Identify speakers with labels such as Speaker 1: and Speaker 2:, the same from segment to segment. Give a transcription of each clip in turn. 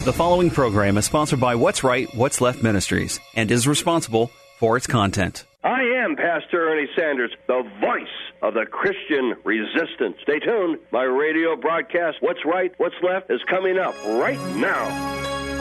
Speaker 1: The following program is sponsored by What's Right, What's Left Ministries and is responsible for its content.
Speaker 2: I am Pastor Ernie Sanders, the voice of the Christian resistance. Stay tuned. My radio broadcast, What's Right, What's Left, is coming up right now.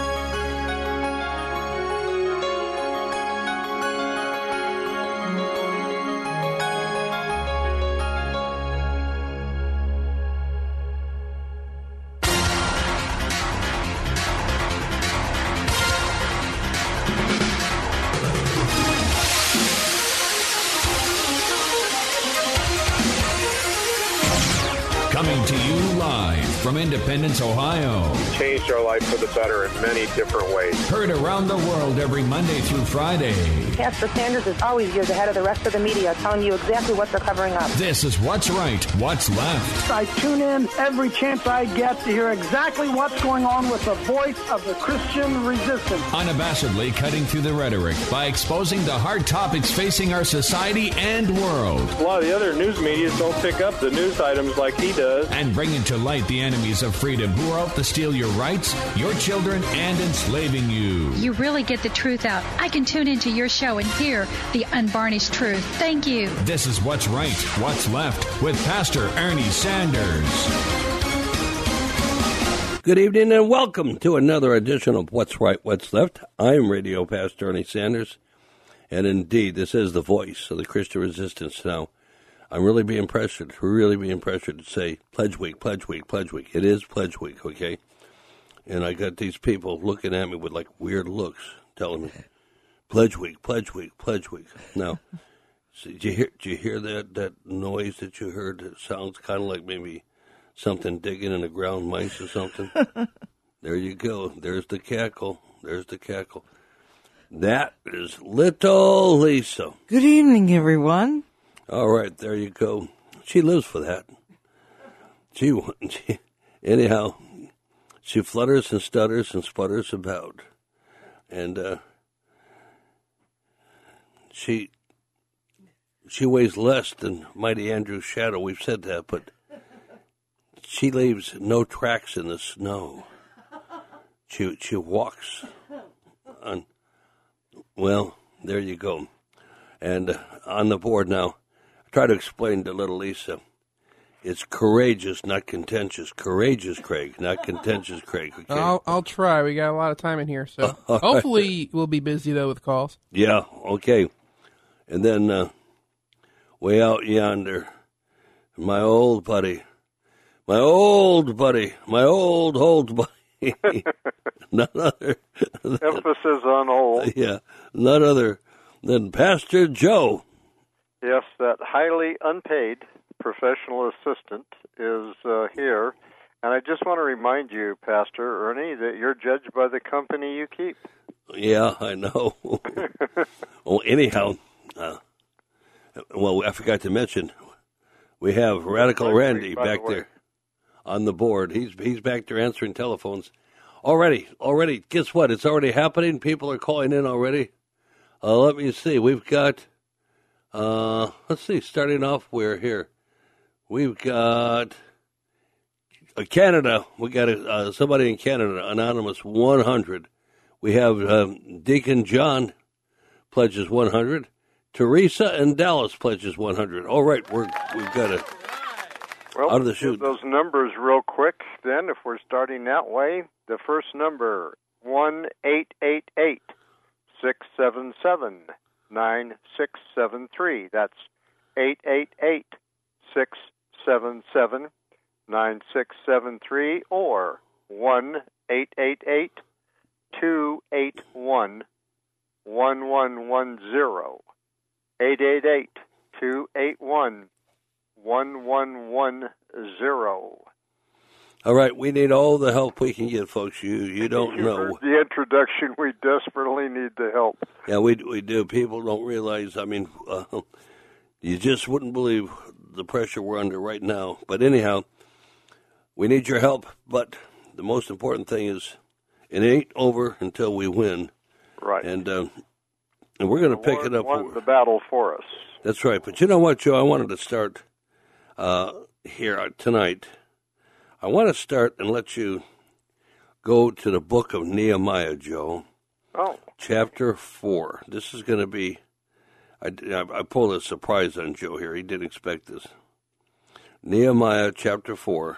Speaker 3: Coming to you live from Independence, Ohio.
Speaker 4: Changed our life for the better in many different ways.
Speaker 3: Heard around the world every Monday through Friday.
Speaker 5: Pastor Sanders is always years ahead of the rest of the media, telling you exactly what they're covering up.
Speaker 3: This is What's Right, What's Left.
Speaker 6: I tune in every chance I get to hear exactly what's going on with the voice of the Christian resistance.
Speaker 3: Unabashedly cutting through the rhetoric by exposing the hard topics facing our society and world.
Speaker 4: A lot of the other news media don't pick up the news items like he does.
Speaker 3: And bringing to light the enemies of freedom who are out to steal your rights, your children, and enslaving you.
Speaker 7: You really get the truth out. I can tune into your show and hear the unvarnished truth. Thank you.
Speaker 3: This is What's Right, What's Left with Pastor Ernie Sanders.
Speaker 8: Good evening and welcome to another edition of What's Right, What's Left. I'm Radio Pastor Ernie Sanders, and indeed, this is the voice of the Christian resistance. Now, I'm really being pressured to say Pledge Week, Pledge Week, Pledge Week. It is Pledge Week, okay? And I got these people looking at me with like weird looks, telling me, Pledge Week, Pledge Week, Pledge Week. Now, did you hear that noise that you heard? It sounds kind of like maybe something digging in the ground, mice or something. There you go. There's the cackle. There's the cackle. That is little Lisa.
Speaker 9: Good evening, everyone.
Speaker 8: All right, there you go. She lives for that. Anyhow, she flutters and stutters and sputters about. And she weighs less than Mighty Andrew's shadow. We've said that, but she leaves no tracks in the snow. She walks on. Well, there you go. And on the board now, try to explain to little Lisa. It's courageous, not contentious. Courageous, Craig, not contentious, Craig. Okay?
Speaker 10: I'll try. We got a lot of time in here, so hopefully we'll be busy, though, with calls.
Speaker 8: Yeah, okay. And then way out yonder, my old buddy. None other.
Speaker 4: Emphasis on old.
Speaker 8: Yeah, none other than Pastor Joe.
Speaker 4: Yes, that highly unpaid professional assistant is here. And I just want to remind you, Pastor Ernie, that you're judged by the company you keep.
Speaker 8: Yeah, I know. Well, anyhow, I forgot to mention, we have Radical Randy back there on the board. He's back there answering telephones. Already, guess what? It's already happening. People are calling in already. Let me see. We've got... let's see, starting off, we're here. We've got Canada. We got somebody in Canada, Anonymous 100. We have Deacon John pledges 100. Teresa in Dallas pledges 100. All right, we've got it out of the chute.
Speaker 4: Those numbers real quick, then, if we're starting that way. The first number, 1-888-677-9673. That's 888-677-9673 or 1-888-281-1110. 888-281-1110.
Speaker 8: All right, we need all the help we can get, folks. You don't know.
Speaker 4: The introduction, we desperately need the help.
Speaker 8: Yeah, we do. People don't realize, you just wouldn't believe the pressure we're under right now. But anyhow, we need your help. But the most important thing is it ain't over until we win.
Speaker 4: Right.
Speaker 8: And we're going to pick it up.
Speaker 4: Won the battle for us.
Speaker 8: That's right. But you know what, Joe? I wanted to start here tonight. I want to start and let you go to the book of Nehemiah, Joe.
Speaker 4: Oh.
Speaker 8: Chapter 4. This is going to be, I pulled a surprise on Joe here. He didn't expect this. Nehemiah chapter 4.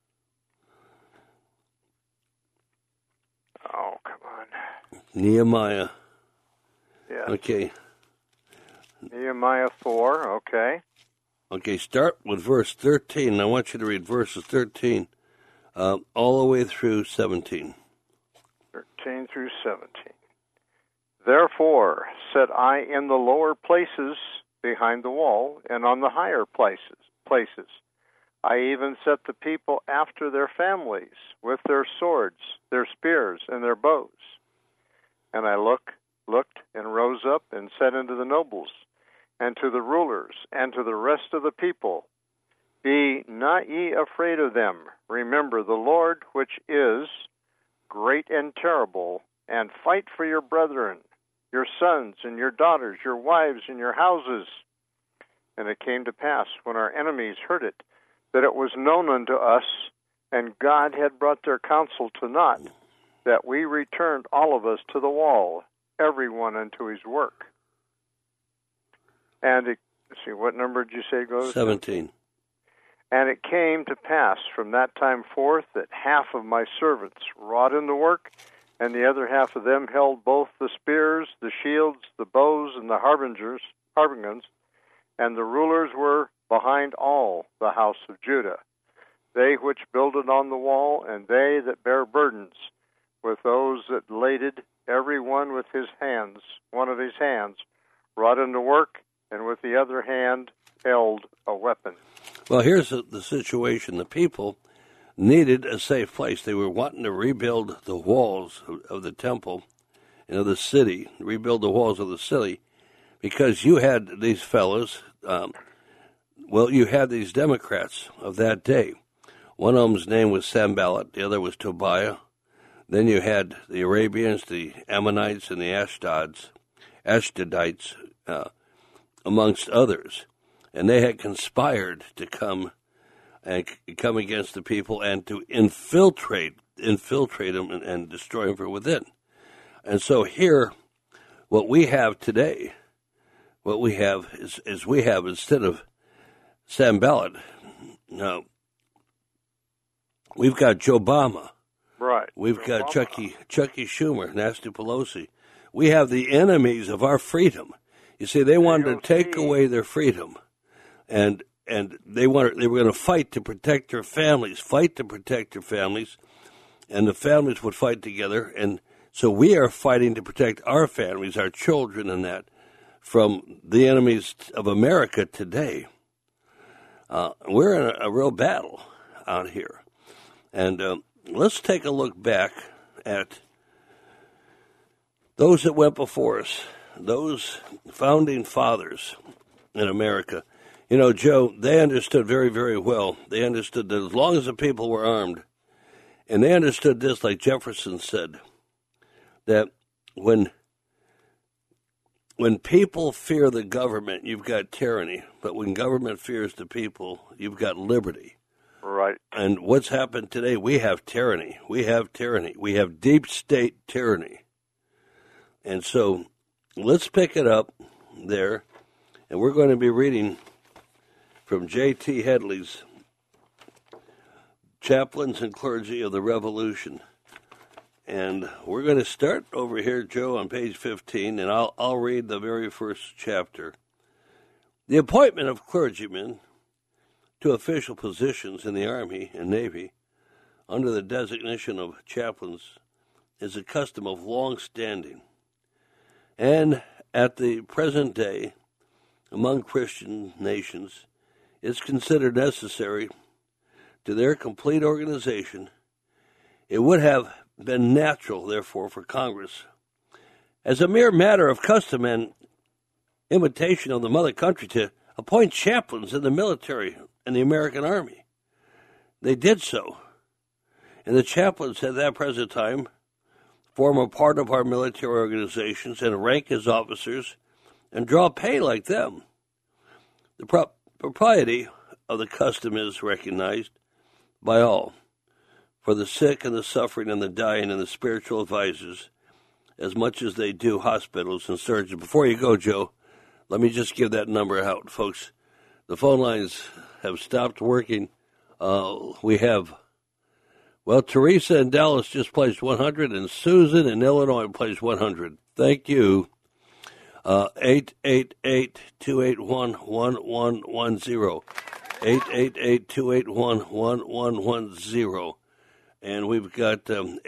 Speaker 4: Oh, come on.
Speaker 8: Nehemiah.
Speaker 4: Yeah.
Speaker 8: Okay.
Speaker 4: Nehemiah 4, okay.
Speaker 8: Okay, start with verse 13. I want you to read verses 13 all the way through 17.
Speaker 4: 13 through 17. Therefore said I in the lower places behind the wall, and on the higher places. I even set the people after their families, with their swords, their spears, and their bows. And I looked, and rose up, and said unto the nobles, and to the rulers, and to the rest of the people, Be not ye afraid of them. Remember the Lord, which is great and terrible, and fight for your brethren, your sons and your daughters, your wives and your houses. And it came to pass, when our enemies heard it, that it was known unto us, and God had brought their counsel to naught, that we returned all of us to the wall, every one unto his work. And let's see, what number did you say goes?
Speaker 8: 17.
Speaker 4: And it came to pass from that time forth that half of my servants wrought in the work, and the other half of them held both the spears, the shields, the bows, and the harbingers, and the rulers were behind all the house of Judah, they which builded on the wall, and they that bare burdens, with those that laded, every one with his hands, one of his hands, wrought in the work, and with the other hand held a weapon.
Speaker 8: Well, here's the situation. The people needed a safe place. They were wanting to rebuild the walls of the temple and of the city, rebuild the walls of the city, because you had these fellows, you had these Democrats of that day. One of them's name was Sanballat, the other was Tobiah. Then you had the Arabians, the Ammonites, and the Ashdodites, amongst others. And they had conspired to come against the people and to infiltrate them and destroy them from within. And so here, what we have today, is we have, instead of Sanballat, now we've got Joe Obama.
Speaker 4: Right.
Speaker 8: We've got Chucky Schumer, Nancy Pelosi. We have the enemies of our freedom. You see, they wanted to take away their freedom, and they were going to fight to protect their families, and the families would fight together. And so we are fighting to protect our families, our children, and that from the enemies of America today. We're in a real battle out here, and let's take a look back at those that went before us, those founding fathers in America. You know, Joe, they understood very, very well. They understood that as long as the people were armed, and they understood this, like Jefferson said, that when people fear the government, you've got tyranny. But when government fears the people, you've got liberty.
Speaker 4: Right.
Speaker 8: And what's happened today, we have tyranny. We have deep state tyranny. And so let's pick it up there. And we're going to be reading from J.T. Headley's Chaplains and Clergy of the Revolution. And we're going to start over here, Joe, on page 15, and I'll read the very first chapter. The appointment of clergymen to official positions in the Army and Navy under the designation of chaplains is a custom of long standing, and at the present day, among Christian nations, is considered necessary to their complete organization. It would have been natural, therefore, for Congress, as a mere matter of custom and imitation of the mother country, to appoint chaplains in the military and the American Army. They did so. And the chaplains at that present time form a part of our military organizations and rank as officers and draw pay like them. The propriety of the custom is recognized by all. for the sick and the suffering and the dying and the spiritual advisors as much as they do hospitals and surgeons. Before you go, Joe, let me just give that number out, folks. The phone lines have stopped working. We have, Teresa in Dallas just placed 100, and Susan in Illinois placed 100. Thank you. 888-281-1110. 888-281-1110. And we've got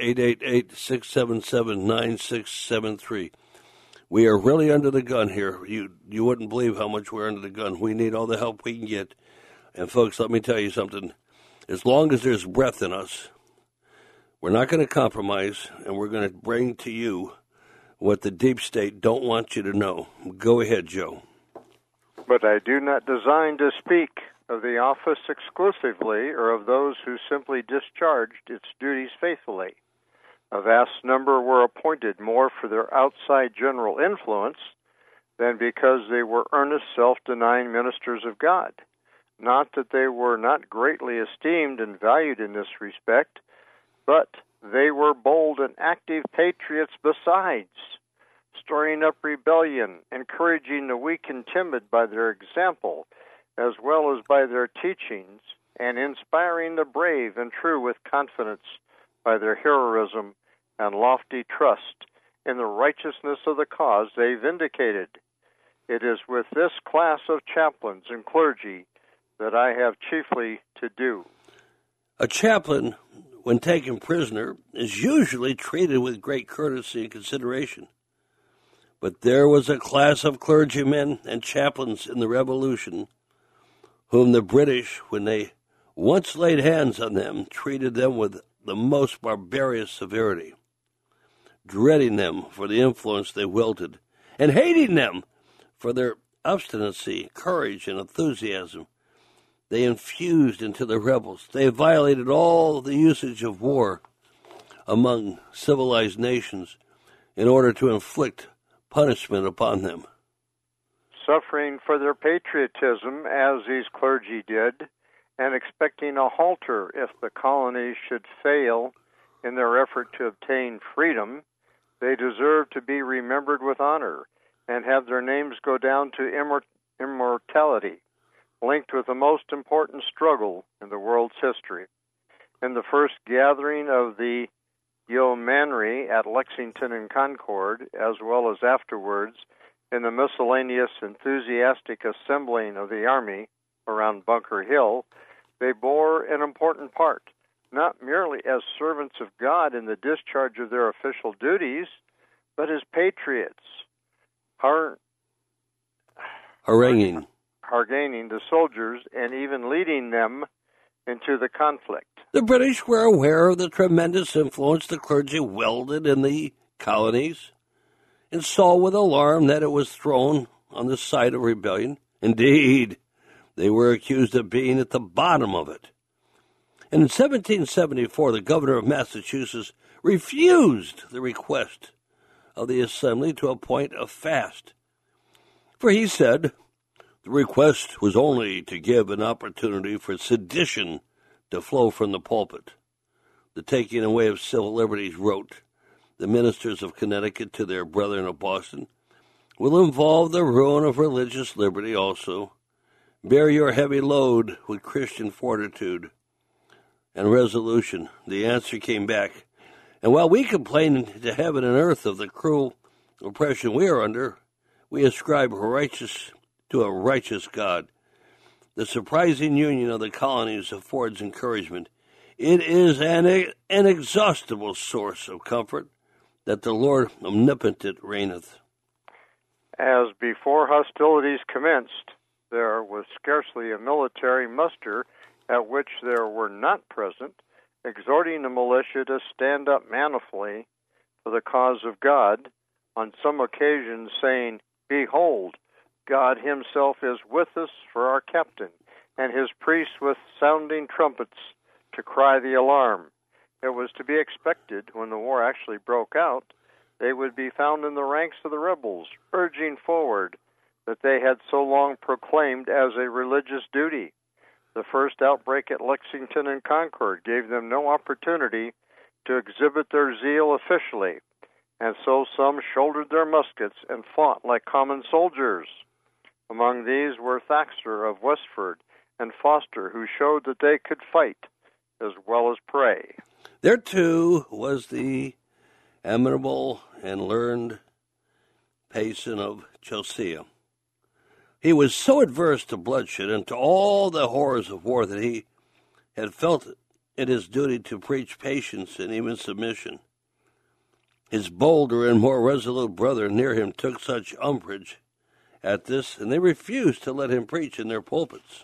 Speaker 8: 888-677-9673. We are really under the gun here. You wouldn't believe how much we're under the gun. We need all the help we can get. And, folks, let me tell you something. As long as there's breath in us, we're not going to compromise, and we're going to bring to you what the deep state don't want you to know. Go ahead, Joe.
Speaker 4: But I do not design to speak of the office exclusively or of those who simply discharged its duties faithfully. A vast number were appointed more for their outside general influence than because they were earnest, self-denying ministers of God. Not that they were not greatly esteemed and valued in this respect, but they were bold and active patriots besides, stirring up rebellion, encouraging the weak and timid by their example, as well as by their teachings, and inspiring the brave and true with confidence by their heroism and lofty trust in the righteousness of the cause they vindicated. It is with this class of chaplains and clergy that I have chiefly to do.
Speaker 8: A chaplain, when taken prisoner, is usually treated with great courtesy and consideration. But there was a class of clergymen and chaplains in the Revolution whom the British, when they once laid hands on them, treated them with the most barbarous severity, dreading them for the influence they wielded, and hating them for their obstinacy, courage, and enthusiasm they infused into the rebels. They violated all the usage of war among civilized nations in order to inflict punishment upon them.
Speaker 4: Suffering for their patriotism, as these clergy did, and expecting a halter if the colonies should fail in their effort to obtain freedom, they deserve to be remembered with honor and have their names go down to immortality, linked with the most important struggle in the world's history. In the first gathering of the Yeomanry at Lexington and Concord, as well as afterwards in the miscellaneous enthusiastic assembling of the Army around Bunker Hill, they bore an important part, not merely as servants of God in the discharge of their official duties, but as patriots,
Speaker 8: haranguing
Speaker 4: the soldiers and even leading them into the conflict.
Speaker 8: The British were aware of the tremendous influence the clergy wielded in the colonies and saw with alarm that it was thrown on the side of rebellion. Indeed, they were accused of being at the bottom of it. And in 1774, the governor of Massachusetts refused the request of the assembly to appoint a fast. For he said the request was only to give an opportunity for sedition to flow from the pulpit. The taking away of civil liberties, wrote the ministers of Connecticut to their brethren of Boston, will involve the ruin of religious liberty also. Bear your heavy load with Christian fortitude and resolution. The answer came back, and while we complain to heaven and earth of the cruel oppression we are under, we ascribe to a righteous God. The surprising union of the colonies affords encouragement. It is an inexhaustible source of comfort that the Lord omnipotent reigneth.
Speaker 4: As before hostilities commenced, there was scarcely a military muster at which there were not present, exhorting the militia to stand up manfully for the cause of God, on some occasions saying, "Behold, God himself is with us for our captain, and his priests with sounding trumpets to cry the alarm." It was to be expected when the war actually broke out, they would be found in the ranks of the rebels, urging forward that they had so long proclaimed as a religious duty. The first outbreak at Lexington and Concord gave them no opportunity to exhibit their zeal officially, and so some shouldered their muskets and fought like common soldiers. Among these were Thaxter of Westford and Foster, who showed that they could fight as well as pray.
Speaker 8: There, too, was the amenable and learned Payson of Chelsea. He was so averse to bloodshed and to all the horrors of war that he had felt it his duty to preach patience and even submission. His bolder and more resolute brother near him took such umbrage at this, and they refused to let him preach in their pulpits.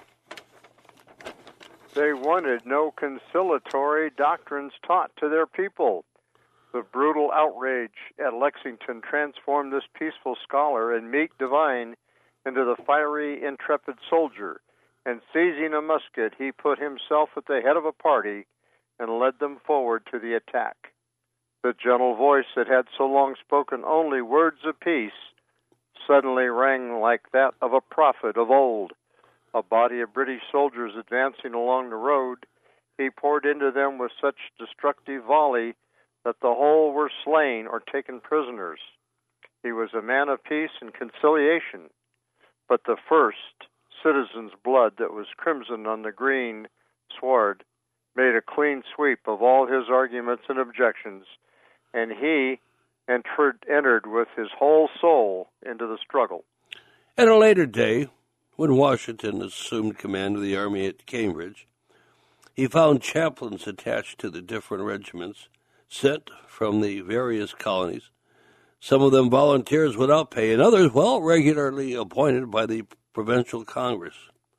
Speaker 4: They wanted no conciliatory doctrines taught to their people. The brutal outrage at Lexington transformed this peaceful scholar and meek divine into the fiery, intrepid soldier, and seizing a musket, he put himself at the head of a party and led them forward to the attack. The gentle voice that had so long spoken only words of peace suddenly rang like that of a prophet of old. A body of British soldiers advancing along the road, he poured into them with such destructive volley that the whole were slain or taken prisoners. He was a man of peace and conciliation, but the first citizen's blood that was crimson on the green sward made a clean sweep of all his arguments and objections, and he entered with his whole soul into the struggle.
Speaker 8: At a later day, when Washington assumed command of the army at Cambridge, he found chaplains attached to the different regiments sent from the various colonies, some of them volunteers without pay, and others, regularly appointed by the Provincial Congress.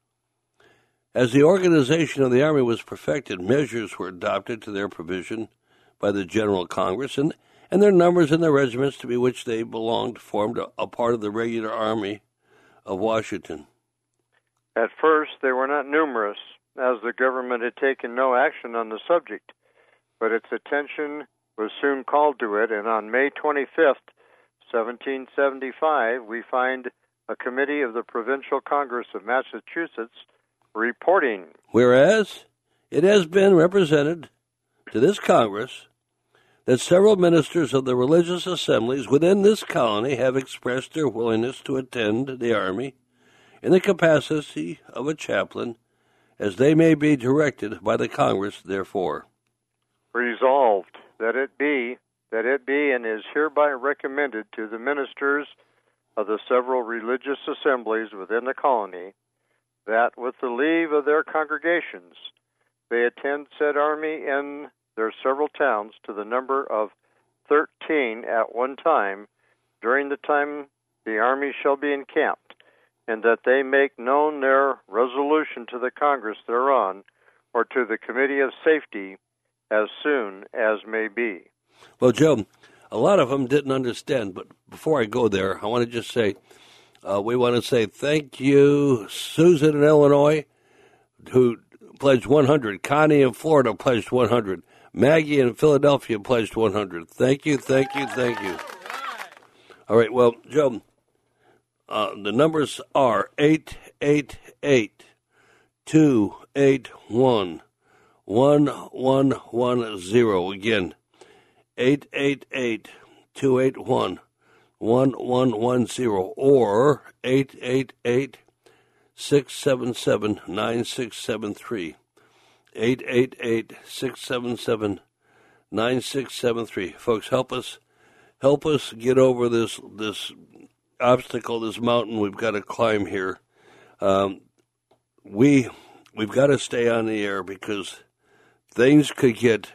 Speaker 8: As the organization of the Army was perfected, measures were adopted to their provision by the General Congress, and their numbers in the regiments to which they belonged formed a part of the regular Army of Washington.
Speaker 4: At first, they were not numerous, as the government had taken no action on the subject, but its attention was soon called to it, and on May 25th, 1775, we find a committee of the Provincial Congress of Massachusetts reporting.
Speaker 8: Whereas it has been represented to this Congress that several ministers of the religious assemblies within this colony have expressed their willingness to attend the Army in the capacity of a chaplain, as they may be directed by the Congress, therefore.
Speaker 4: Resolved that it be, and is hereby recommended to the ministers of the several religious assemblies within the colony, that with the leave of their congregations, they attend said army in their several towns to the number of 13 at one time, during the time the army shall be encamped, and that they make known their resolution to the Congress thereon, or to the Committee of Safety, as soon as may be.
Speaker 8: Well, Joe, a lot of them didn't understand, but before I go there, I want to just say, we want to say thank you, Susan in Illinois, who pledged 100. Connie in Florida pledged 100. Maggie in Philadelphia pledged 100. Thank you, thank you, thank you. All right, well, Joe, the numbers are 888-281-1110. Again, 888-281-1110 or 888-677-9673. 888-677-9673. Folks, help us get over this obstacle, this mountain we've got to climb here. We've got to stay on the air because things could get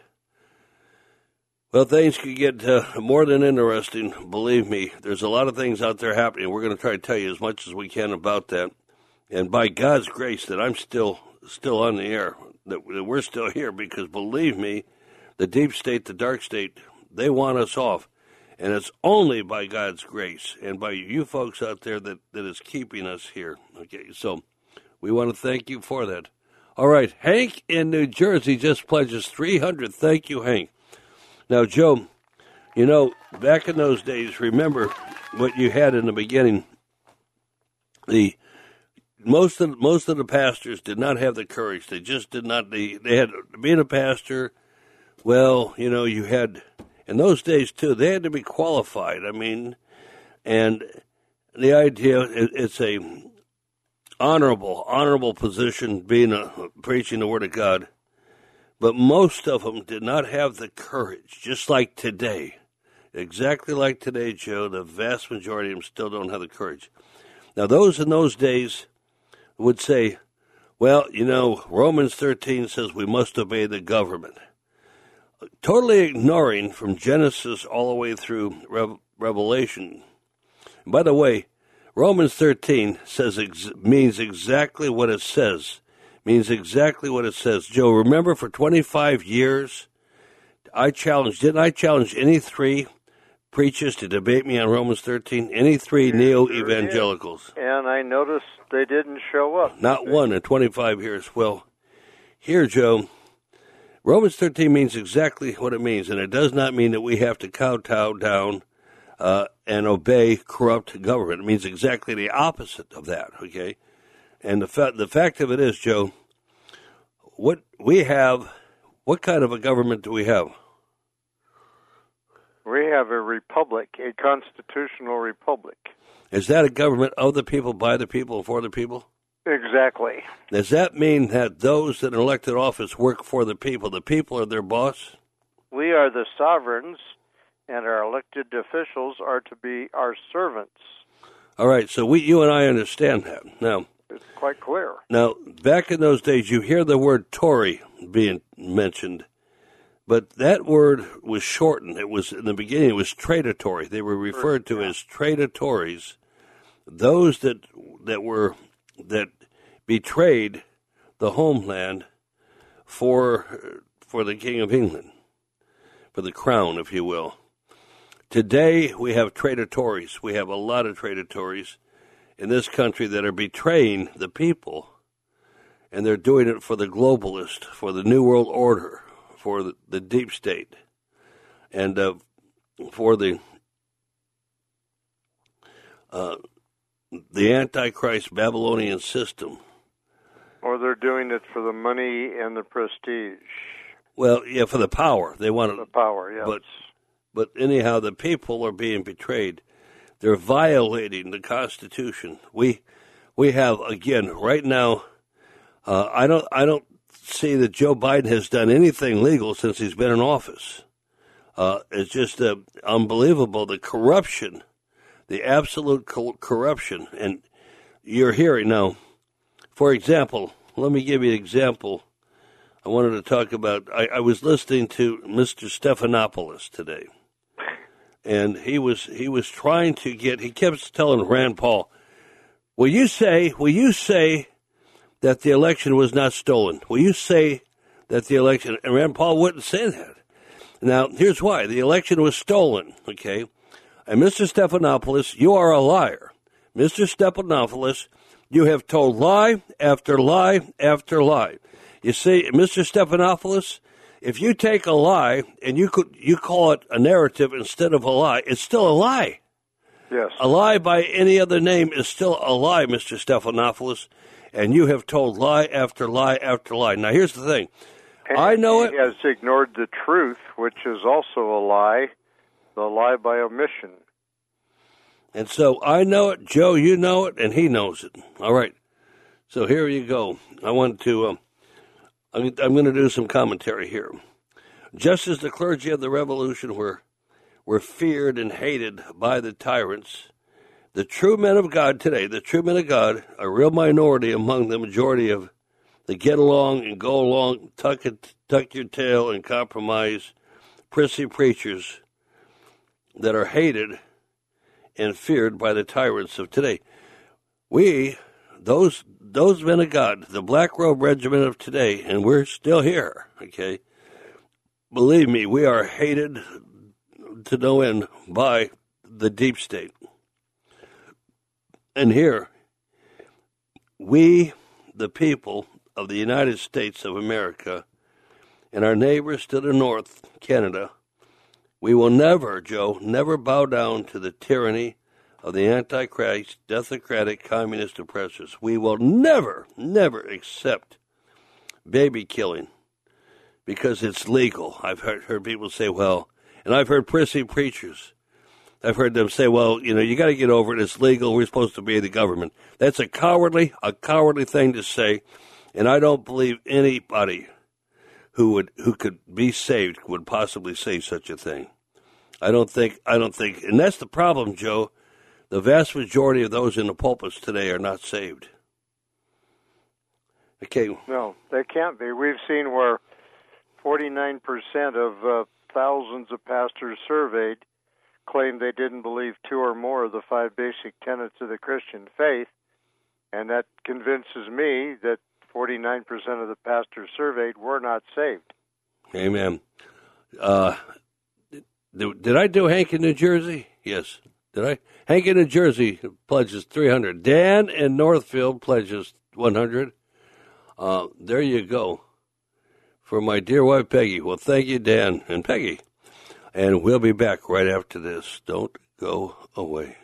Speaker 8: more than interesting. Believe me, there's a lot of things out there happening. We're going to try to tell you as much as we can about that. And by God's grace that I'm still on the air, that we're still here, because believe me, the deep state, the dark state, they want us off. And it's only by God's grace and by you folks out there that is keeping us here. Okay, so we want to thank you for that. All right, Hank in New Jersey just pledges 300. Thank you, Hank. Now, Joe, you know, back in those days, remember what you had in the beginning, the most of the pastors did not have the courage. They just did not. They had, being a pastor, well, you had, in those days too, they had to be qualified. I mean, and the idea, it's a honorable position, preaching the Word of God. But most of them did not have the courage, just like today. Exactly like today, Joe, the vast majority of them still don't have the courage. Now, those in those days would say, well, Romans 13 says we must obey the government. Totally ignoring from Genesis all the way through Revelation. And by the way, Romans 13 means exactly what it says. Means exactly what it says. Joe, remember for 25 years, didn't I challenge any three preachers to debate me on Romans 13? Any three neo-evangelicals.
Speaker 4: And I noticed they didn't show up.
Speaker 8: Not one in 25 years. Well, here, Joe, Romans 13 means exactly what it means, and it does not mean that we have to kowtow down and obey corrupt government. It means exactly the opposite of that, okay? And the fact of it is, Joe, what kind of a government do we have?
Speaker 4: We have a republic, a constitutional republic.
Speaker 8: Is that a government of the people, by the people, and for the people?
Speaker 4: Exactly.
Speaker 8: Does that mean that those that are elected office work for the people? The people are their boss?
Speaker 4: We are the sovereigns, and our elected officials are to be our servants.
Speaker 8: All right, so you and I understand that. Now,
Speaker 4: it's quite clear.
Speaker 8: Now, back in those days, you hear the word Tory being mentioned, but that word was shortened. It was, in the beginning, it was traitatory. They were referred to as traitatories, those that betrayed the homeland for the King of England, for the crown, if you will. Today, we have traitatories. We have a lot of traitatories in this country that are betraying the people, and they're doing it for the globalist, for the New World Order, for the deep state, and for the Antichrist Babylonian system.
Speaker 4: Or they're doing it for the money and the prestige.
Speaker 8: Well, yeah, for the power. They want
Speaker 4: the power, yes.
Speaker 8: But anyhow, the people are being betrayed. They're violating the Constitution. We have, again, right now, I don't see that Joe Biden has done anything legal since he's been in office. It's just unbelievable, the corruption, the absolute corruption. And you're hearing now, for example, let me give you an example. I wanted to talk about, I was listening to Mr. Stephanopoulos today. And he was trying to he kept telling Rand Paul, will you say that the election was not stolen? Will you say that the election, and Rand Paul wouldn't say that. Now, here's why. The election was stolen, okay? And Mr. Stephanopoulos, you are a liar. Mr. Stephanopoulos, you have told lie after lie after lie. You see, Mr. Stephanopoulos, if you take a lie and you call it a narrative instead of a lie, it's still a lie.
Speaker 4: Yes.
Speaker 8: A lie by any other name is still a lie, Mr. Stephanopoulos, and you have told lie after lie after lie. Now, here's the thing.
Speaker 4: And
Speaker 8: I know
Speaker 4: he has ignored the truth, which is also a lie, the lie by omission.
Speaker 8: And so I know it, Joe, you know it, and he knows it. All right. So here you go. I want to... I'm going to do some commentary here. Just as the clergy of the Revolution were feared and hated by the tyrants, the true men of God today, the true men of God, a real minority among the majority of the get along and go along, tuck your tail and compromise, prissy preachers that are hated and feared by the tyrants of today. Those men of God, the Black Robe Regiment of today, and we're still here, okay? Believe me, we are hated to no end by the deep state. And here, we, the people of the United States of America, and our neighbors to the north, Canada, we will never, Joe, never bow down to the tyranny of the Antichrist, Democratic, communist oppressors. We will never, never accept baby killing because it's legal. I've heard people say, well, and I've heard prissy preachers. I've heard them say, well, you got to get over it. It's legal. We're supposed to be the government. That's a cowardly thing to say, and I don't believe anybody who could be saved would possibly say such a thing. I don't think, and that's the problem, Joe. The vast majority of those in the pulpits today are not saved. Okay.
Speaker 4: No, they can't be. We've seen where 49% of thousands of pastors surveyed claim they didn't believe 2 or more of the 5 basic tenets of the Christian faith, and that convinces me that 49% of the pastors surveyed were not saved.
Speaker 8: Amen. Did I do Hank in New Jersey? Yes. Did I? Hank in New Jersey pledges $300. Dan in Northfield pledges $100. There you go. For my dear wife, Peggy. Well, thank you, Dan and Peggy. And we'll be back right after this. Don't go away.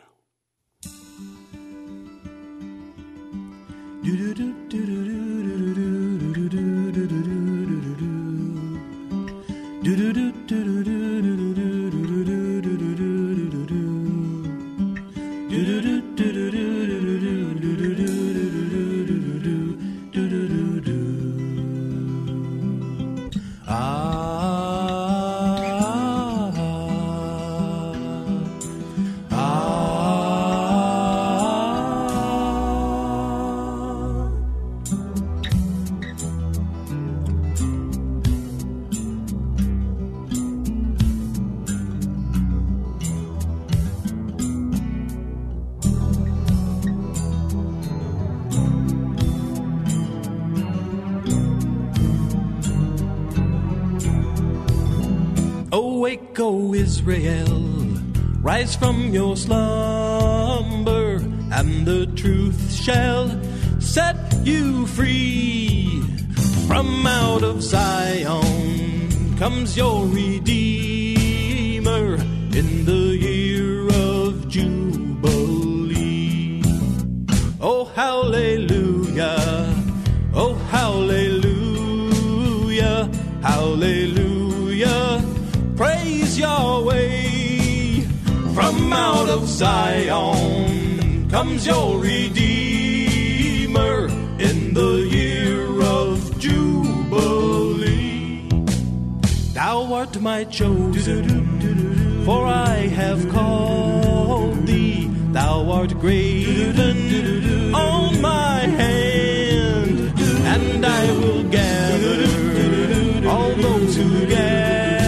Speaker 11: Awake, O Israel, rise from your slumber, and the truth shall set you free. From out of Zion comes your Redeemer in the year of Jubilee. Oh, hallelujah, oh, hallelujah, hallelujah. Praise Yahweh. From out of Zion comes your Redeemer in the year of Jubilee. Thou art my chosen, for I have called thee. Thou art graven on my hand, and I will gather all those who gather.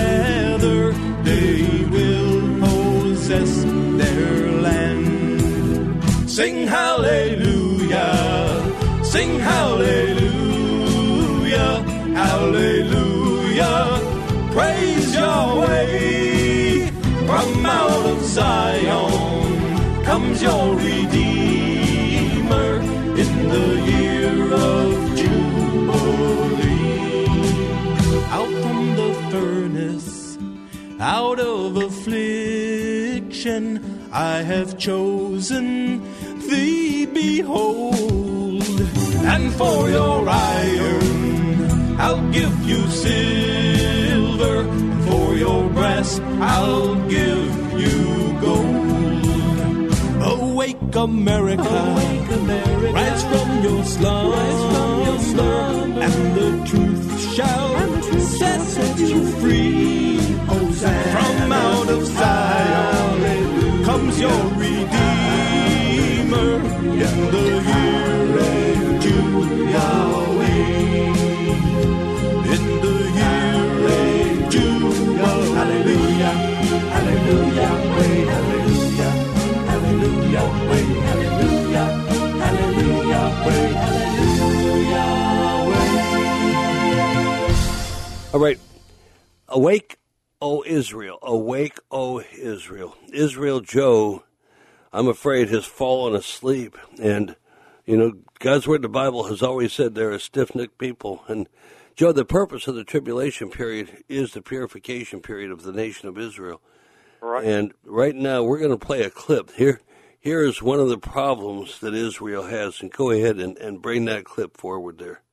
Speaker 11: They will possess their land. Sing hallelujah, sing hallelujah, hallelujah. Praise Yahweh. From out of Zion comes your Redeemer in the year of Jubilee. Out from the furnace, out of affliction, I have chosen thee, behold. And for your iron, I'll give you silver. And for your brass, I'll give you gold. Awake, America, rise from your slumber, and the truth shall set you free. From out of Zion comes your Redeemer in the year of Yahweh. In the year of Jubilee. Hallelujah, hallelujah, wait, hallelujah, hallelujah, wait, hallelujah, hallelujah, wait, hallelujah, wait.
Speaker 8: All right. Awake, O Israel, awake, O Israel. Israel Joe, I'm afraid, has fallen asleep. And, God's word in the Bible has always said they're a stiff-necked people. And, Joe, the purpose of the tribulation period is the purification period of the nation of Israel.
Speaker 4: Right.
Speaker 8: And right now we're going to play a clip. Here here's one of the problems that Israel has, and go ahead and bring that clip forward there.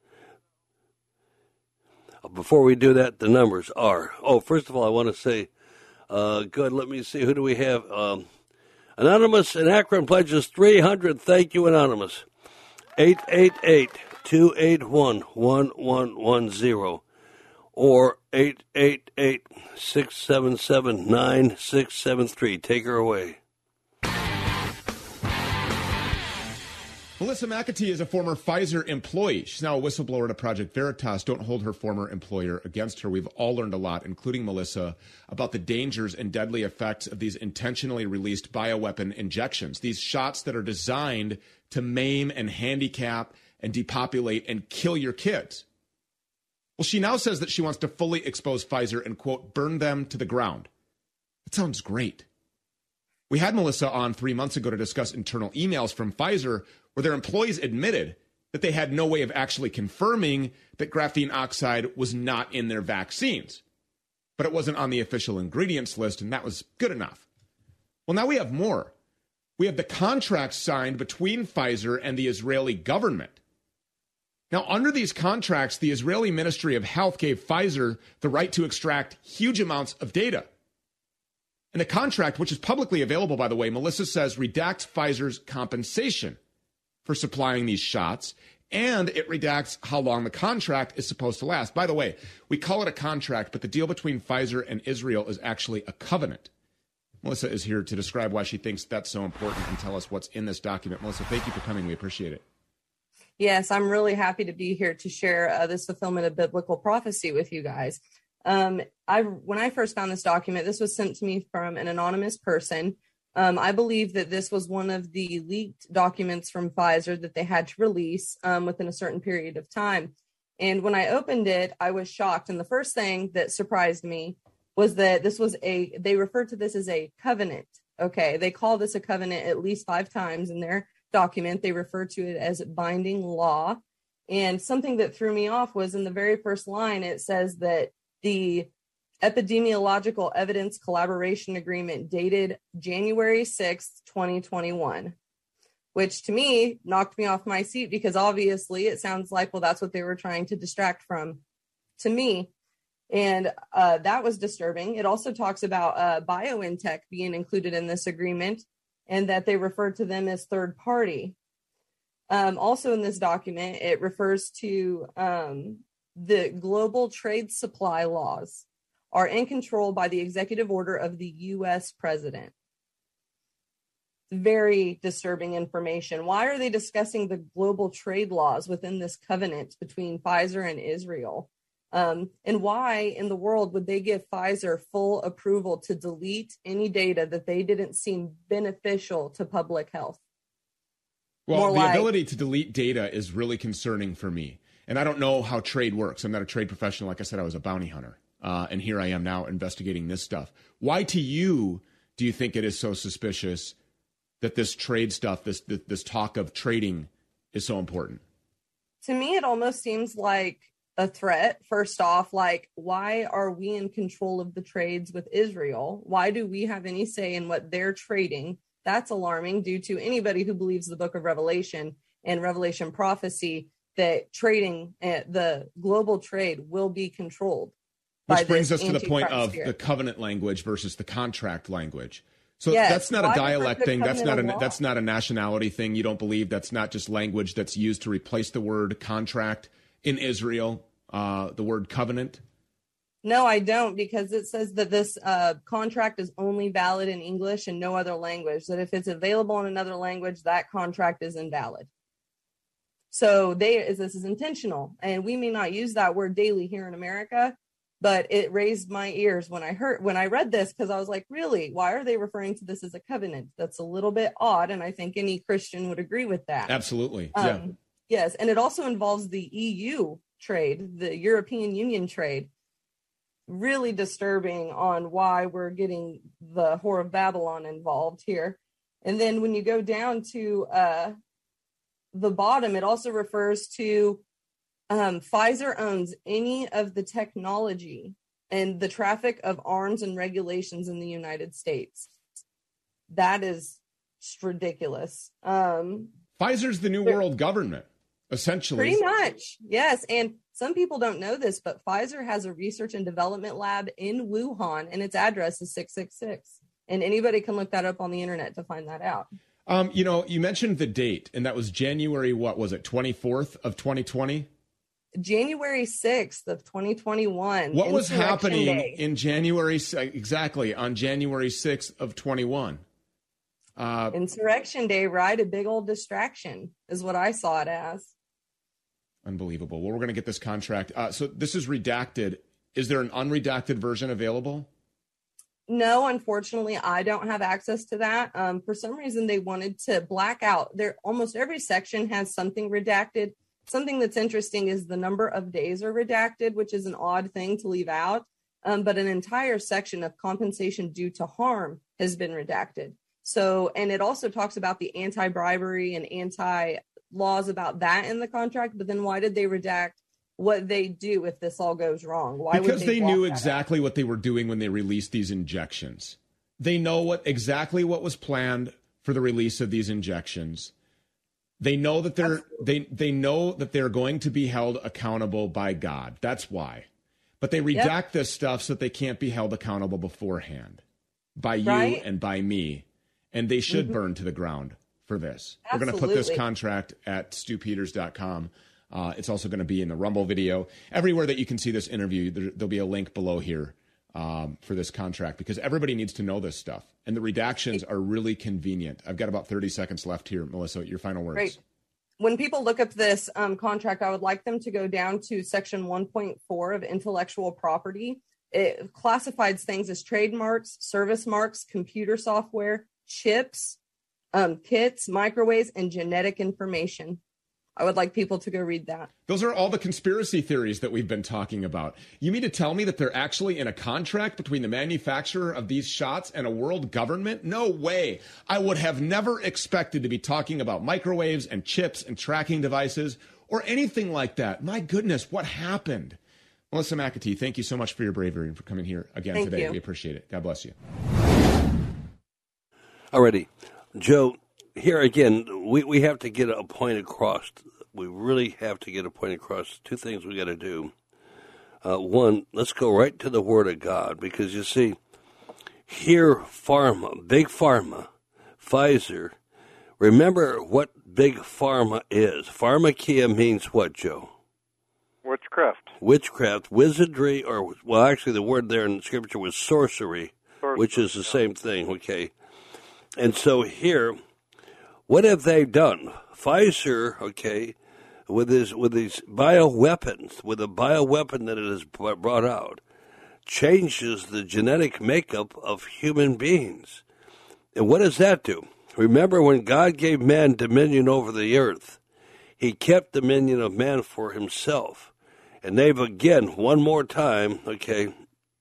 Speaker 8: Before we do that, the numbers are, first of all, I want to say, good, let me see, who do we have? Anonymous in Akron pledges 300. Thank you, Anonymous. 888-281-1110 or 888-677-9673. Take her away.
Speaker 12: Melissa McAtee is a former Pfizer employee. She's now a whistleblower at Project Veritas. Don't hold her former employer against her. We've all learned a lot, including Melissa, about the dangers and deadly effects of these intentionally released bioweapon injections, these shots that are designed to maim and handicap and depopulate and kill your kids. Well, she now says that she wants to fully expose Pfizer and, quote, burn them to the ground. That sounds great. We had Melissa on 3 months ago to discuss internal emails from Pfizer where their employees admitted that they had no way of actually confirming that graphene oxide was not in their vaccines. But it wasn't on the official ingredients list, and that was good enough. Well, now we have more. We have the contracts signed between Pfizer and the Israeli government. Now, under these contracts, the Israeli Ministry of Health gave Pfizer the right to extract huge amounts of data. And the contract, which is publicly available, by the way, Melissa says redacts Pfizer's compensation for supplying these shots, and it redacts how long the contract is supposed to last. By the way, we call it a contract, but the deal between Pfizer and Israel is actually a covenant. Melissa is here to describe why she thinks that's so important and tell us what's in this document. Melissa, thank you for coming. We appreciate it.
Speaker 13: Yes, I'm really happy to be here to share this fulfillment of biblical prophecy with you guys. When I first found this document, this was sent to me from an anonymous person. I believe that this was one of the leaked documents from Pfizer that they had to release within a certain period of time. And when I opened it, I was shocked. And the first thing that surprised me was that they referred to this as a covenant. Okay, they call this a covenant at least 5 times in their document. They refer to it as binding law. And something that threw me off was in the very first line, it says that the epidemiological evidence collaboration agreement dated January 6th, 2021, which to me knocked me off my seat because obviously it sounds like, well, that's what they were trying to distract from to me. And that was disturbing. It also talks about BioNTech being included in this agreement and that they refer to them as third party. Also in this document, it refers to the global trade supply laws are in control by the executive order of the U.S. president. Very disturbing information. Why are they discussing the global trade laws within this covenant between Pfizer and Israel? And why in the world would they give Pfizer full approval to delete any data that they didn't seem beneficial to public health?
Speaker 12: Well, the ability to delete data is really concerning for me. And I don't know how trade works. I'm not a trade professional. Like I said, I was a bounty hunter. And here I am now investigating this stuff. Why to you do you think it is so suspicious that this trade stuff, this talk of trading is so important?
Speaker 13: To me, it almost seems like a threat. First off, like, why are we in control of the trades with Israel? Why do we have any say in what they're trading? That's alarming due to anybody who believes the book of Revelation and Revelation prophecy that trading, the global trade will be controlled.
Speaker 12: Which brings us to the point of the covenant language versus the contract language. So yes, that's not a dialect thing. That's not a nationality thing. You don't believe that's not just language that's used to replace the word contract in Israel, the word covenant?
Speaker 13: No, I don't, because it says that this contract is only valid in English and no other language, that if it's available in another language, that contract is invalid. So this is intentional, and we may not use that word daily here in America, but it raised my ears when I read this, because I was like, really, why are they referring to this as a covenant? That's a little bit odd, and I think any Christian would agree with that.
Speaker 12: Absolutely. Yeah.
Speaker 13: Yes, and it also involves the EU trade, the European Union trade. Really disturbing on why we're getting the Whore of Babylon involved here. And then when you go down to the bottom, it also refers to Pfizer owns any of the technology and the traffic of arms and regulations in the United States. That is just ridiculous.
Speaker 12: Pfizer's the new world government, essentially.
Speaker 13: Pretty much, yes. And some people don't know this, but Pfizer has a research and development lab in Wuhan, and its address is 666. And anybody can look that up on the internet to find that out.
Speaker 12: You mentioned the date, and that was January, 24th of 2020?
Speaker 13: January 6th of 2021.
Speaker 12: What was happening in January, exactly, on January 6th of 21?
Speaker 13: Insurrection Day, right? A big old distraction is what I saw it as.
Speaker 12: Unbelievable. Well, we're going to get this contract. So this is redacted. Is there an unredacted version available?
Speaker 13: No, unfortunately, I don't have access to that. For some reason, they wanted to black out. Almost every section has something redacted. Something that's interesting is the number of days are redacted, which is an odd thing to leave out. But an entire section of compensation due to harm has been redacted. So, and it also talks about the anti-bribery and anti-laws about that in the contract. But then why did they redact what they do if this all goes wrong? Why
Speaker 12: because
Speaker 13: would
Speaker 12: they knew exactly what they were doing when they released these injections. They know exactly what was planned for the release of these injections. They know that they know that they're going to be held accountable by God. That's why. But they redact this stuff so that they can't be held accountable beforehand by you and by me. And they should burn to the ground for this. Absolutely. We're going to put this contract at stewpeters.com. It's also going to be in the Rumble video. Everywhere that you can see this interview, there'll be a link below here for this contract, because everybody needs to know this stuff. And the redactions are really convenient. I've got about 30 seconds left here. Melissa, your final words.
Speaker 13: Great. When people look up this contract, I would like them to go down to section 1.4 of intellectual property. It classifies things as trademarks, service marks, computer software, chips, kits, microwaves, and genetic information. I would like people to go read that.
Speaker 12: Those are all the conspiracy theories that we've been talking about. You mean to tell me that they're actually in a contract between the manufacturer of these shots and a world government? No way. I would have never expected to be talking about microwaves and chips and tracking devices or anything like that. My goodness, what happened? Melissa McAtee, thank you so much for your bravery and for coming here again today. We appreciate it. God bless you.
Speaker 8: Alrighty. Joe, here again, we have to get a point across. We really have to get a point across. Two things we got to do. One, let's go right to the Word of God, because you see, here, pharma, big pharma, Pfizer. Remember what big pharma is. Pharmakia means what, Joe?
Speaker 4: Witchcraft.
Speaker 8: Witchcraft, wizardry, or, well, actually the word there in Scripture was sorcery. Which is the same thing, okay? And so here, what have they done? Pfizer, okay, with these bioweapons, with a bioweapon that it has brought out, changes the genetic makeup of human beings. And what does that do? Remember, when God gave man dominion over the earth, he kept dominion of man for himself. And they've again, one more time, okay,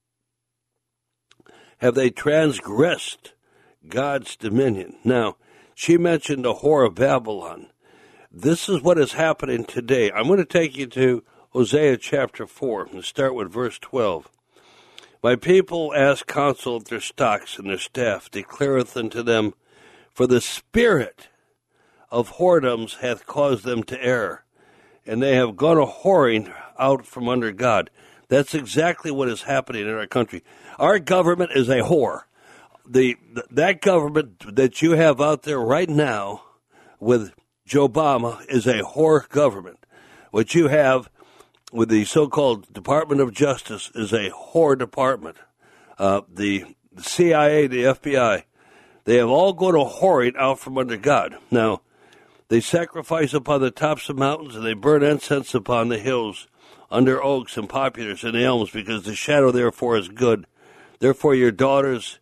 Speaker 8: have they transgressed God's dominion. Now, she mentioned the whore of Babylon. This is what is happening today. I'm going to take you to Hosea chapter 4 and start with verse 12. My people ask counsel of their stocks, and their staff declareth unto them, for the spirit of whoredoms hath caused them to err, and they have gone a whoring out from under God. That's exactly what is happening in our country. Our government is a whore. That government that you have out there right now with Joe Obama is a whore government. What you have with the so-called Department of Justice is a whore department. The CIA, the FBI, they have all gone a whoring out from under God. Now, they sacrifice upon the tops of mountains, and they burn incense upon the hills, under oaks and poplars and elms, because the shadow therefore is good. Therefore your daughters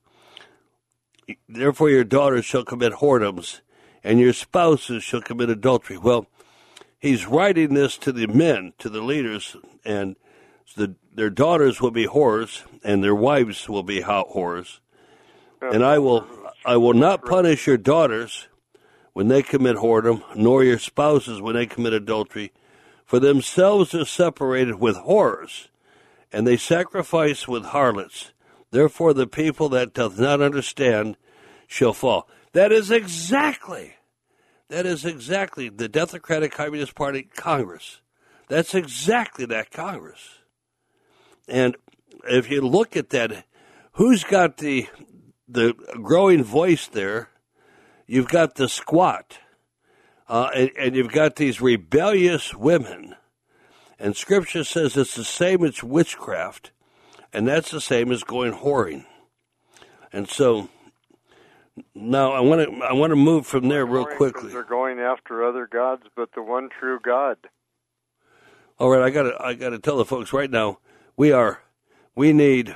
Speaker 8: shall commit whoredoms, and your spouses shall commit adultery. Well, he's writing this to the men, to the leaders, and their daughters will be whores, and their wives will be whores. And I will not punish your daughters when they commit whoredom, nor your spouses when they commit adultery, for themselves are separated with whores, and they sacrifice with harlots. Therefore the people that doth not understand shall fall. That is exactly the Democratic Communist Party Congress. That's exactly that Congress. And if you look at that, who's got the growing voice there? You've got the squat, and you've got these rebellious women. And Scripture says it's the same as witchcraft, and that's the same as going whoring. And so now I want to move from there real quickly.
Speaker 4: They're going after other gods, but the one true God.
Speaker 8: All right, I got to tell the folks right now, we need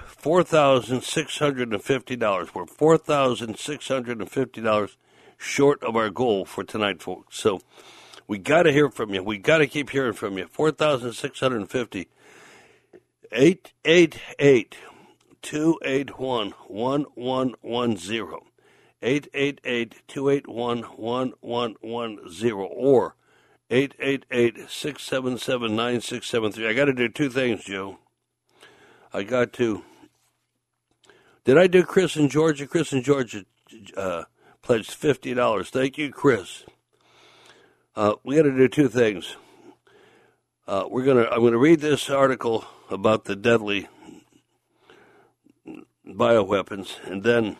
Speaker 8: $4,650. We're $4,650 short of our goal for tonight, folks. So we got to hear from you. We got to keep hearing from you. 4,650. 888-281-1110. 888-281-1110 or 888-677-9673. I got to do two things, Joe. Did I do Chris in Georgia? Chris in Georgia pledged $50. Thank you, Chris. We got to do two things. I'm gonna read this article about the deadly bioweapons, and then,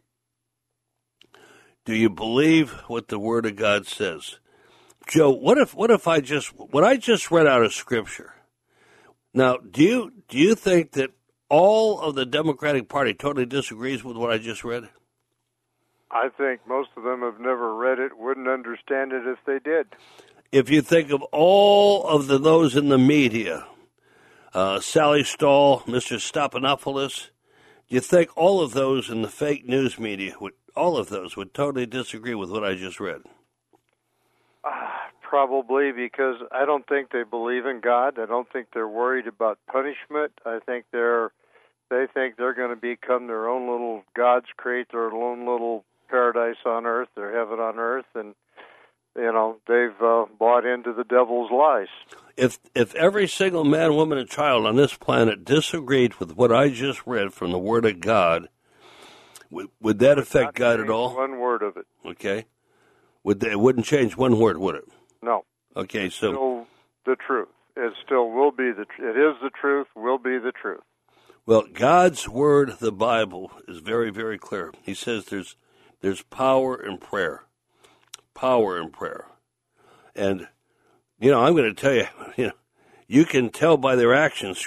Speaker 8: do you believe what the Word of God says? Joe, what if what I just read out of Scripture? Now, do you think that all of the Democratic Party totally disagrees with what I just read?
Speaker 4: I think most of them have never read it, wouldn't understand it if they did.
Speaker 8: If you think of all of those in the media, Sally Stahl, Mr. Stephanopoulos, do you think all of those in the fake news media, all of those would totally disagree with what I just read?
Speaker 4: Probably, because I don't think they believe in God. I don't think they're worried about punishment. I think they think they're going to become their own little gods, create their own little paradise on earth, their heaven on earth, and they've bought into the devil's lies.
Speaker 8: If every single man, woman, and child on this planet disagreed with what I just read from the Word of God, would that affect God at all?
Speaker 4: One word of it.
Speaker 8: Okay. It wouldn't change one word, would it?
Speaker 4: No.
Speaker 8: Okay, so
Speaker 4: still the truth. It still will be it is the truth, will be the truth.
Speaker 8: Well, God's Word, the Bible, is very, very clear. He says there's power in prayer. Power in prayer. And, I'm going to tell you, you can tell by their actions,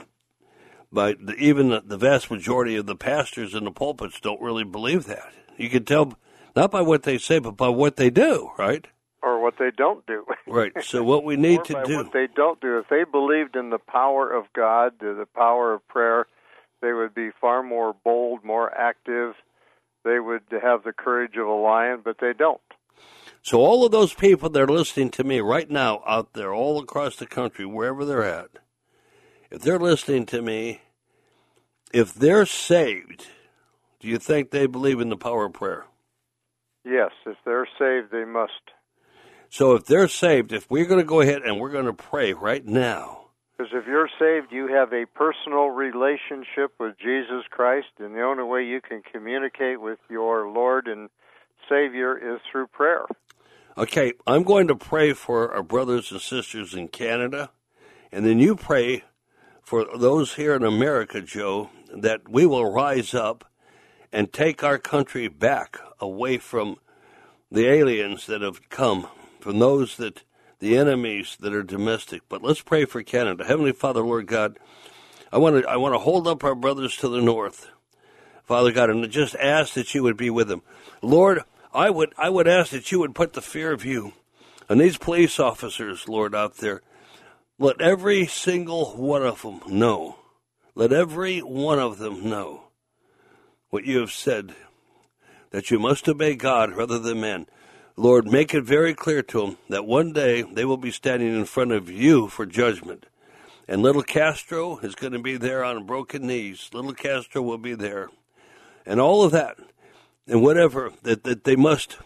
Speaker 8: even the vast majority of the pastors in the pulpits don't really believe that. You can tell not by what they say, but by what they do, right?
Speaker 4: Or what they don't do.
Speaker 8: Right. So what we need to do.
Speaker 4: What they don't do. If they believed in the power of God, the power of prayer, they would be far more bold, more active. They would have the courage of a lion, but they don't.
Speaker 8: So all of those people that are listening to me right now out there, all across the country, wherever they're at, if they're listening to me, if they're saved, do you think they believe in the power of prayer?
Speaker 4: Yes, if they're saved, they must.
Speaker 8: So if they're saved, if we're going to go ahead and we're going to pray right now.
Speaker 4: Because if you're saved, you have a personal relationship with Jesus Christ, and the only way you can communicate with your Lord and Savior is through prayer.
Speaker 8: Okay, I'm going to pray for our brothers and sisters in Canada, and then you pray for those here in America, Joe, that we will rise up and take our country back away from the aliens that have come, from those the enemies that are domestic. But let's pray for Canada. Heavenly Father, Lord God, I want to hold up our brothers to the north, Father God, and just ask that you would be with them. Lord, I would ask that you would put the fear of you on these police officers, Lord, out there. Let every single one of them know. Let every one of them know what you have said, that you must obey God rather than men. Lord, make it very clear to them that one day they will be standing in front of you for judgment. And little Castro is going to be there on broken knees. Little Castro will be there. And all of that, and whatever, that they must,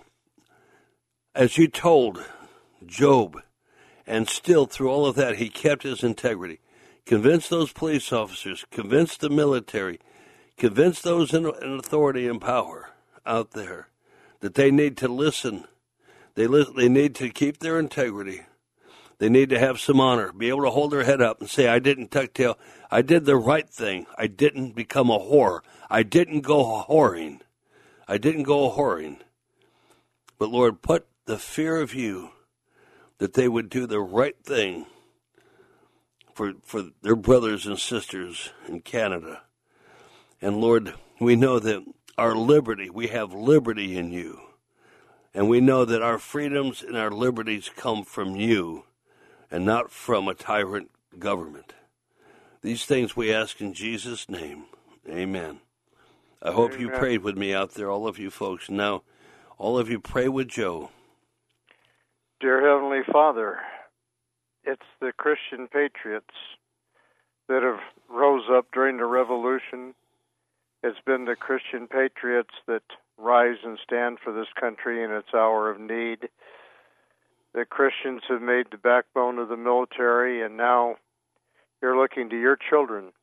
Speaker 8: as you told Job, and still through all of that, he kept his integrity. Convince those police officers, convince the military, convince those in authority and power out there that they need to listen. They need to keep their integrity. They need to have some honor, be able to hold their head up and say, I didn't tuck tail. I did the right thing. I didn't become a whore. I didn't go whoring. But, Lord, put the fear of you that they would do the right thing for their brothers and sisters in Canada. And, Lord, we know that our liberty, we have liberty in you. And we know that our freedoms and our liberties come from you and not from a tyrant government. These things we ask in Jesus' name. Amen. I hope you prayed with me out there, all of you folks. Now, all of you pray with Joe.
Speaker 4: Dear Heavenly Father, it's the Christian patriots that have rose up during the revolution. It's been the Christian patriots that rise and stand for this country in its hour of need. The Christians have made the backbone of the military, and now you're looking to your children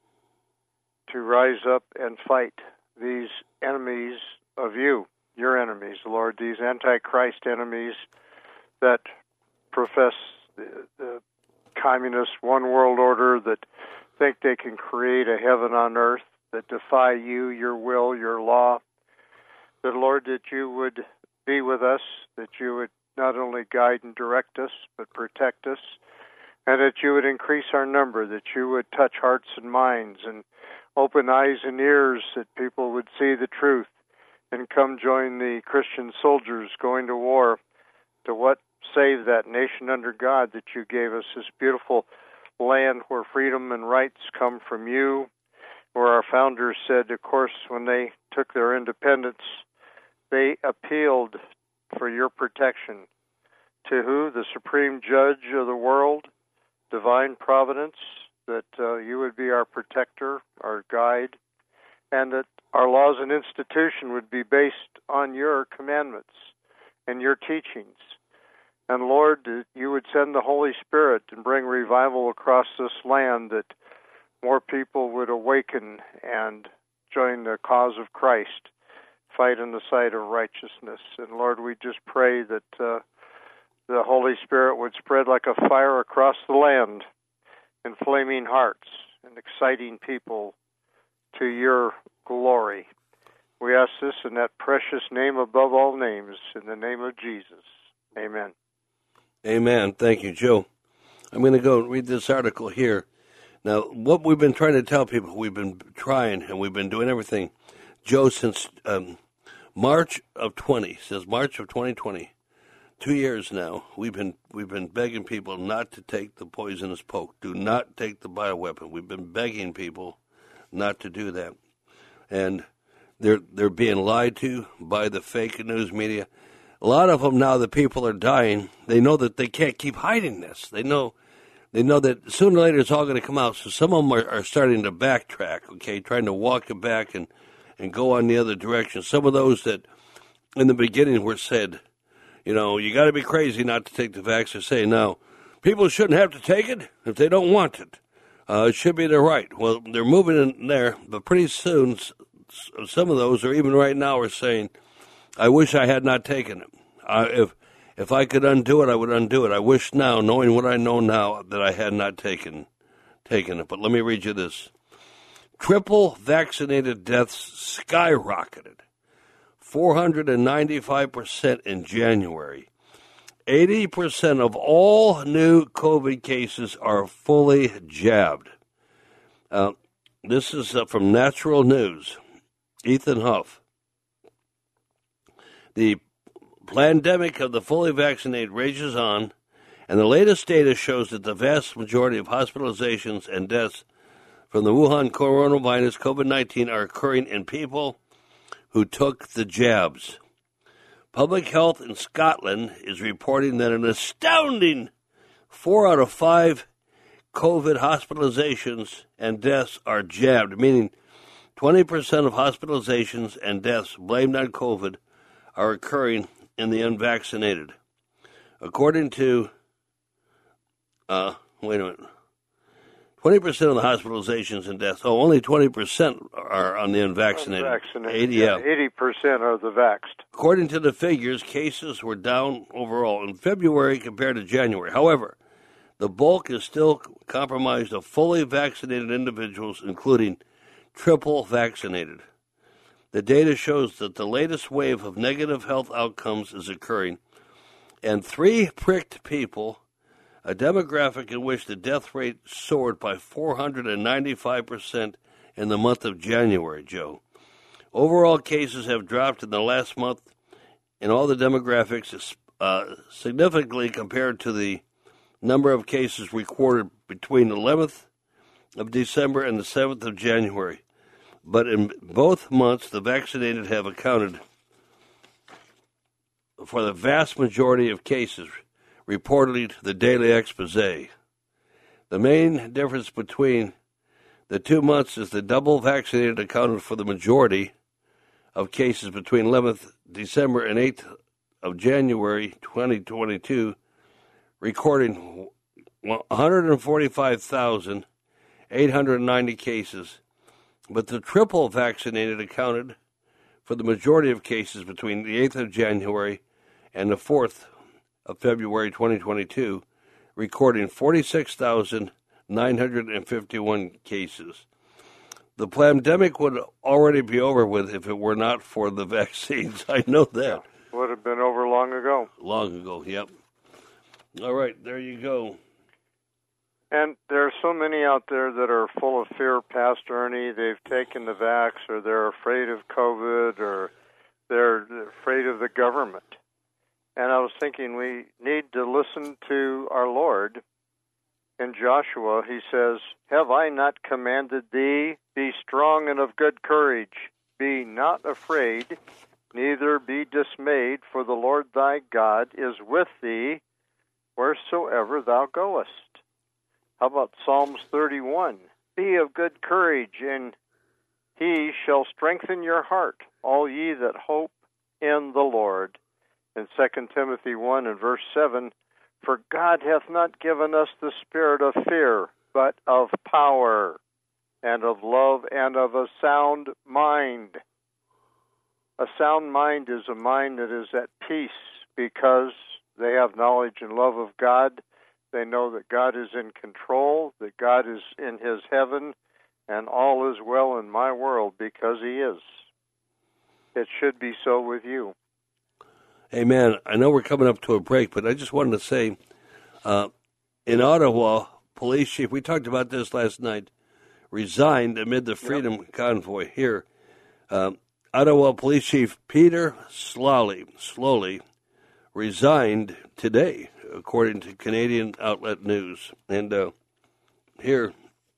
Speaker 4: to rise up and fight these enemies of you, your enemies, Lord, these antichrist enemies that profess the communist one world order, that think they can create a heaven on earth, that defy you, your will, your law. That, Lord, that you would be with us, that you would not only guide and direct us, but protect us, and that you would increase our number, that you would touch hearts and minds and open eyes and ears, that people would see the truth and come join the Christian soldiers going to war to save that nation under God that you gave us, this beautiful land where freedom and rights come from you, where our founders said, of course, when they took their independence, they appealed for your protection. To who? The supreme judge of the world, divine providence, that you would be our protector, our guide, and that our laws and institution would be based on your commandments and your teachings. And Lord, that you would send the Holy Spirit and bring revival across this land, that more people would awaken and join the cause of Christ, fight on the side of righteousness. And Lord, we just pray that the Holy Spirit would spread like a fire across the land, inflaming hearts and exciting people to your glory. We ask this in that precious name above all names, in the name of Jesus. Amen.
Speaker 8: Amen. Thank you, Joe. I'm going to go read this article here. Now, what we've been trying to tell people, we've been trying and we've been doing everything, Joe, since March of 2020, 2 years now, we've been begging people not to take the poisonous poke. Do not take the bioweapon. We've been begging people not to do that. And they're being lied to by the fake news media. A lot of them, now that people are dying, they know that they can't keep hiding this. They know that sooner or later it's all going to come out. So some of them are starting to backtrack, okay, trying to walk it back and go on the other direction. Some of those that in the beginning were said, you got to be crazy not to take the vaccine, say, no, people shouldn't have to take it if they don't want it. It should be their right. Well, they're moving in there, but pretty soon some of those, or even right now, are saying, I wish I had not taken it. If I could undo it, I would undo it. I wish now, knowing what I know now, that I had not taken it. But let me read you this. Triple vaccinated deaths skyrocketed. 495% in January. 80% of all new COVID cases are fully jabbed. This is from Natural News. Ethan Huff. The pandemic of the fully vaccinated rages on, and the latest data shows that the vast majority of hospitalizations and deaths from the Wuhan coronavirus COVID-19 are occurring in people who took the jabs. Public Health in Scotland is reporting that an astounding 4 out of 5 COVID hospitalizations and deaths are jabbed, meaning 20% of hospitalizations and deaths blamed on COVID are occurring in the unvaccinated. According to, 20% of the hospitalizations and deaths. Oh, only 20% are on the unvaccinated.
Speaker 4: 80% are the vaxxed.
Speaker 8: According to the figures, cases were down overall in February compared to January. However, the bulk is still comprised of fully vaccinated individuals, including triple vaccinated. The data shows that the latest wave of negative health outcomes is occurring, and 3 pricked people, a demographic in which the death rate soared by 495% in the month of January, Joe. Overall cases have dropped in the last month in all the demographics significantly compared to the number of cases recorded between the 11th of December and the 7th of January. But in both months, the vaccinated have accounted for the vast majority of cases, reportedly to the Daily Expose. The main difference between the 2 months is the double vaccinated accounted for the majority of cases between 11th December and 8th of January 2022, recording 145,890 cases, but the triple vaccinated accounted for the majority of cases between the 8th of January and the 4th of February 2022, recording 46,951 cases. The pandemic would already be over with if it were not for the vaccines. I know that.
Speaker 4: Would have been over long ago.
Speaker 8: Long ago, yep. All right, there you go.
Speaker 4: And there are so many out there that are full of fear, Pastor Ernie. They've taken the vax, or they're afraid of COVID, or they're afraid of the government. And I was thinking we need to listen to our Lord. In Joshua, he says, "Have I not commanded thee? Be strong and of good courage. Be not afraid, neither be dismayed, for the Lord thy God is with thee wheresoever thou goest." How about Psalms 31? "Be of good courage, and he shall strengthen your heart, all ye that hope in the Lord." In 2 Timothy 1 and verse 7, "For God hath not given us the spirit of fear, but of power, and of love, and of a sound mind." A sound mind is a mind that is at peace because they have knowledge and love of God. They know that God is in control, that God is in his heaven, and all is well in my world because he is. It should be so with you.
Speaker 8: Amen. I know we're coming up to a break, but I just wanted to say, in Ottawa, police chief, we talked about this last night, resigned amid the Freedom Convoy here. Ottawa Police Chief Peter Slowly resigned today, according to Canadian outlet news. And here,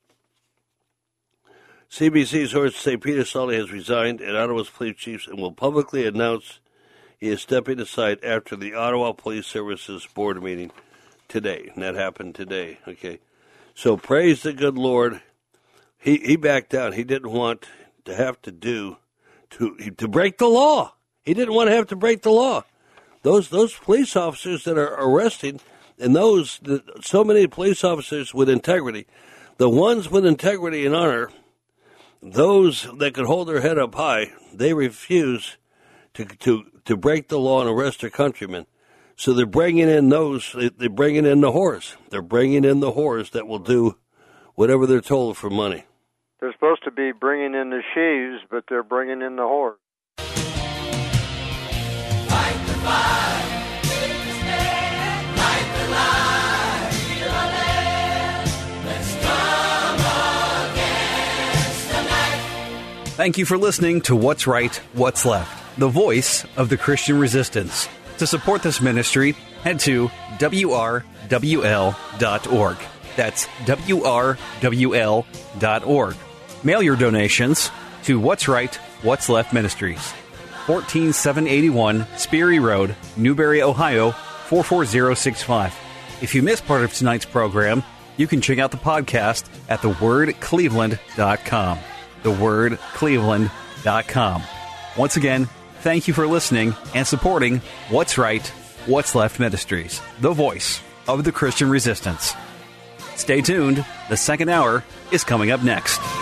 Speaker 8: CBC sources say Peter Slowly has resigned at Ottawa's police chiefs and will publicly announce he is stepping aside after the Ottawa Police Services Board meeting today. And that happened today. Okay, so praise the good Lord. He backed down. He didn't want to have to break the law. He didn't want to have to break the law. Those police officers that are arresting, and so many police officers with integrity, the ones with integrity and honor, those that could hold their head up high, they refuse to break the law and arrest their countrymen. So they're bringing in the whores. They're bringing in the whores that will do whatever they're told for money.
Speaker 4: They're supposed to be bringing in the sheaves, but they're bringing in the whores.
Speaker 11: Fight the fight, take the stand, fight the lie, feel our land. Let's come against the night.
Speaker 1: Thank you for listening to What's Right, What's Left, the voice of the Christian resistance. To support this ministry, head to WRWL.org. That's WRWL.org. Mail your donations to What's Right, What's Left Ministries, 14781 Sperry Road, Newberry, Ohio, 44065. If you missed part of tonight's program, you can check out the podcast at thewordcleveland.com. Thewordcleveland.com. Once again, thank you for listening and supporting What's Right, What's Left Ministries, the voice of the Christian resistance. Stay tuned. The second hour is coming up next.